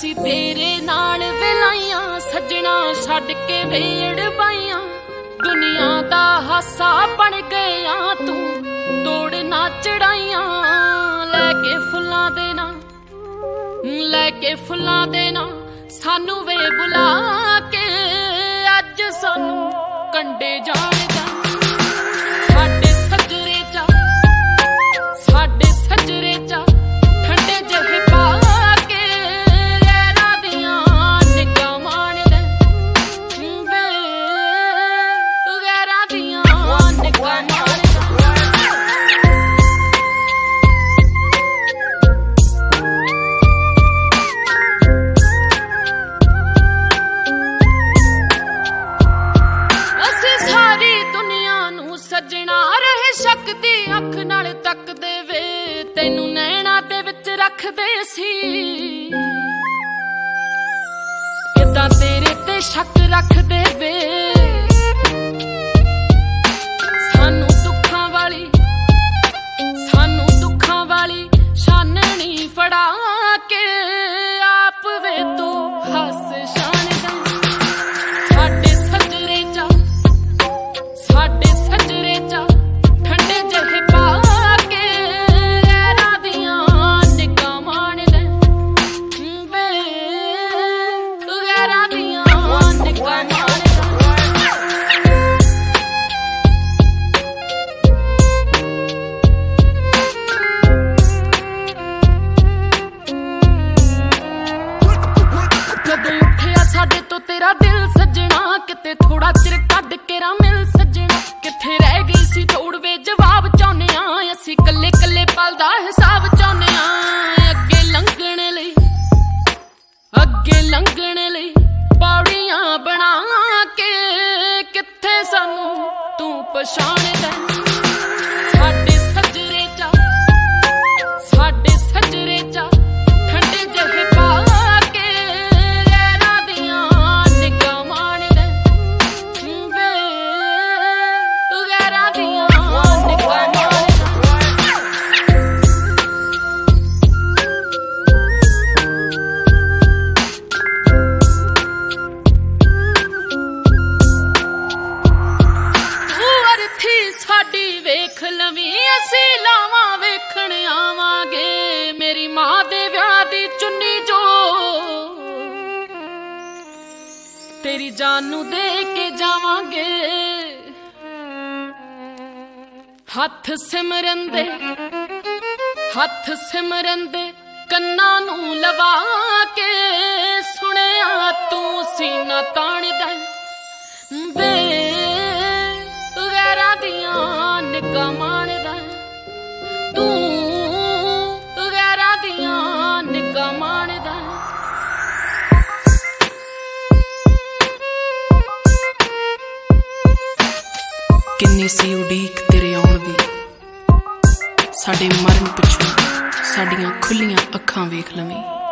ਅਸੀਂ तेरे नाल वेलाइयां सजना छड्ड के वेड़ पाइयां दुनिया दा हासा बन गया तू तोड़ ना चढ़ाइयां लैके फुल्लां दे ना सानू वे बुला के अज सानू कंडे जाण जा सजना रहे शक दी अख नाल तकदे वे तैनू नैना दे विच रखदे सी किदां तेरे ते शक रखदे वे सानू दुखां वाली शाननी फड़ा के आप वे तू हस शान दा साडे तो तेरा दिल सजना किते थोड़ा चिर कढ के रा मिल सजना किथे रह गई सी थोड़ वे जवाब चाहुंदे आ असीं कल्ले कल्ले पल दा हिसाब चाहुंदे आ अगे लंघण लई पौड़ियां बना के किथे सानू तू पछाणदा साडे सजरे चा ठंडे जहे पा साडी वेख लवी असी लावां वेखण आवांगे मेरी मां दे विआह दी चुन्नी जो तेरी जान नू दे के जावांगे हथ सिमरन दे कन्नां नू लवा के सुनिया तू सीना ताणदा वे निगाह माणदा तू गैरां दियां निगाह माणदा किन्नी सी उड़ीक तेरे आउण दी साडे मरण पिछों साडियां खुलियां अखां वेख लवीं।